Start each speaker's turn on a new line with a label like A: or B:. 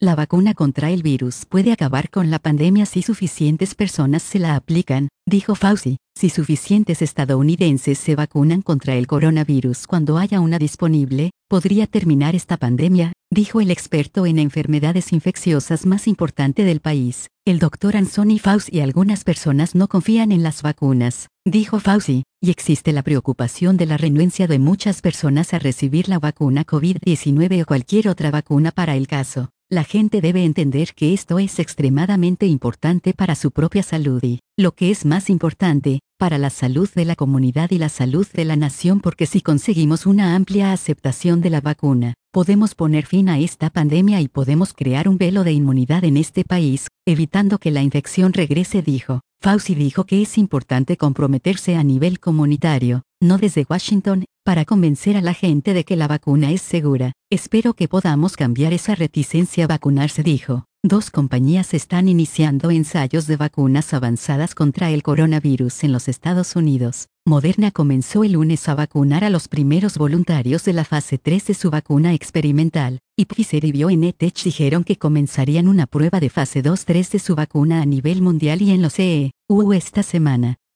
A: La vacuna contra el virus puede acabar con la pandemia si suficientes personas se la aplican, dijo Fauci. Si suficientes estadounidenses se vacunan contra el coronavirus cuando haya una disponible, podría terminar esta pandemia, dijo el experto en enfermedades infecciosas más importante del país. El doctor Anthony Fauci y algunas personas no confían en las vacunas, dijo Fauci, y existe la preocupación de la renuencia de muchas personas a recibir la vacuna COVID-19 o cualquier otra vacuna para el caso. La gente debe entender que esto es extremadamente importante para su propia salud y, lo que es más importante, para la salud de la comunidad y la salud de la nación, porque si conseguimos una amplia aceptación de la vacuna, podemos poner fin a esta pandemia y podemos crear un velo de inmunidad en este país, evitando que la infección regrese, dijo. Fauci dijo que es importante comprometerse a nivel comunitario, no desde Washington, para convencer a la gente de que la vacuna es segura. Espero que podamos cambiar esa reticencia a vacunarse, dijo. 2 compañías están iniciando ensayos de vacunas avanzadas contra el coronavirus en los Estados Unidos. Moderna comenzó el lunes a vacunar a los primeros voluntarios de la fase 3 de su vacuna experimental, y Pfizer y BioNTech dijeron que comenzarían una prueba de fase 2-3 de su vacuna a nivel mundial y en los EU esta semana.